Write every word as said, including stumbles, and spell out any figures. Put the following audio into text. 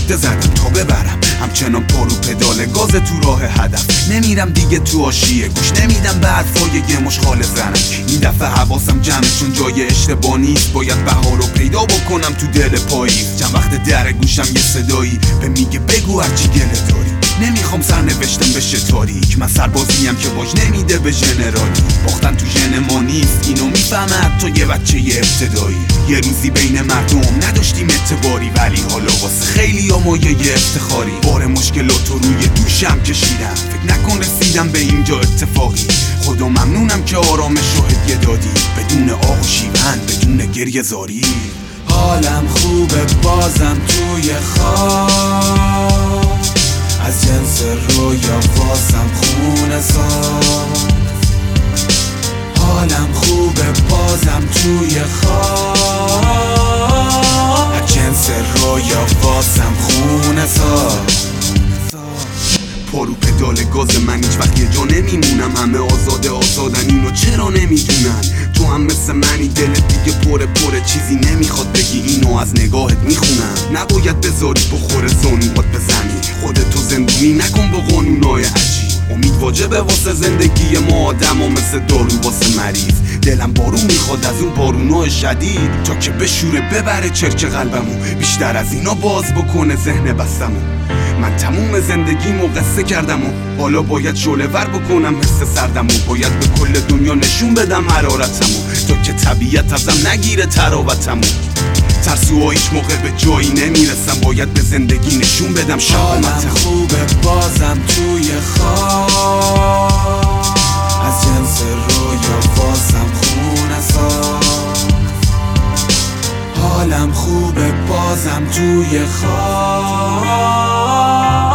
رشته زدم تا ببرم، همچنان پارو پدال گاز تو راه هدف. نمیرم دیگه تو آشیه، گوش نمیدم به حرفای یه مشغال زنم. این دفعه حواسم جمعه چون جای اشتباه نیست، باید بهار رو پیدا بکنم تو دل پاییز. چند وقت در گوشم یه صدایی به میگه بگو هرچی گله داری. نمیخوام سرنوشتم بشه تاریک، من سربازیم که باج نمیده به ژنرالی. باختن تو ژن ما نیست، اینو میفهمه حتی یه بچه یه ابتدایی. یه روزی بین مردم نداشتیم اعتباری، ولی حالا واسه خیلی ها مایه افتخاری. بار مشکلات رو روی دوشم کشیدم، فکر نکن رسیدم به اینجا اتفاقی. خدا ممنونم که آرامش رو هدیه دادی، بدون آه و شیون، بدون گریه زاری. حالم خوبه بازم توی خواب، از جنس رویا واسم خونه ساز. حالم خوبه بازم توی خواب، از جنس رویا واسم خونه ساز. پارو پدال گاز من هیچ وقت یه جا نمیمونم. همه آزاده آزادن، اینو چرا نمیدونن؟ تو هم مثل منی، دلت دیگه پره پره، چیزی نمیخواد بگی، اینو از نگاهت میخونم. نباید بذاری بخوره زانوات به زمین، خودتو زندونی نکن با قانونای عجیب. امید واجبه واسه زندگی ما آدم و مثل دارو واسه مریض. دلم بارون میخواد از اون بارونای شدید، تا که بشوره ببره چرک قلبمو، بیشتر از اینا باز بکنه ذهن بستمو. من تموم زندگیمو قصه کردم و حالا باید شعله ور بکنم مثل سردمو. باید به کل دنیا نشون بدم حرارتمو، تا که طبیعت ازم نگیره تراوتمو. ترسوها هیچ موقع به جایی نمیرسم، باید به زندگی نشون بدم شهامتم. حالم خوبه بازم توی خواب، از جنس رویا واسم خونه ساز. حالم خوبه بازم توی خواب،